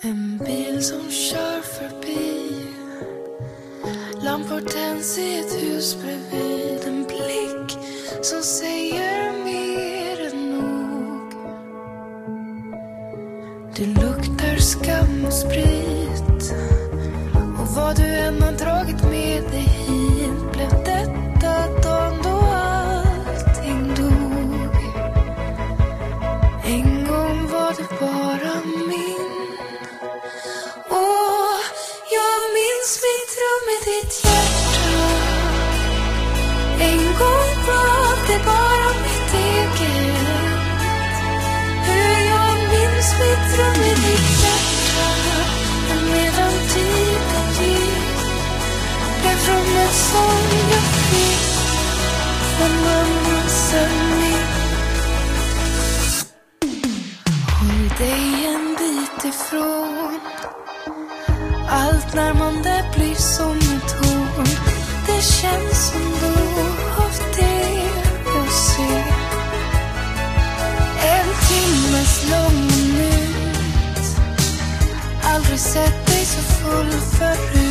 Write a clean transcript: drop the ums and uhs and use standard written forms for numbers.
En bil som kör förbi, lampor tänds i ett hus bredvid. En blick som säger mer än nog. Det luktar skam och sprit, och vad du än har dragit med dig hit, blev detta dagen då allting dog. En gång var du bara min. Jag minns mitt rum i ditt hjärta. En gång var det bara mitt eget. Hur jag minns mitt rum i ditt hjärta. Men medan tiden gick, blev rummet som jag fick från mamma Samir. Håll dig en bit ifrån allt närmande blir som ett hån. Det känns som då av det jag ser. En timmes lång minut, aldrig sett dig så full förut.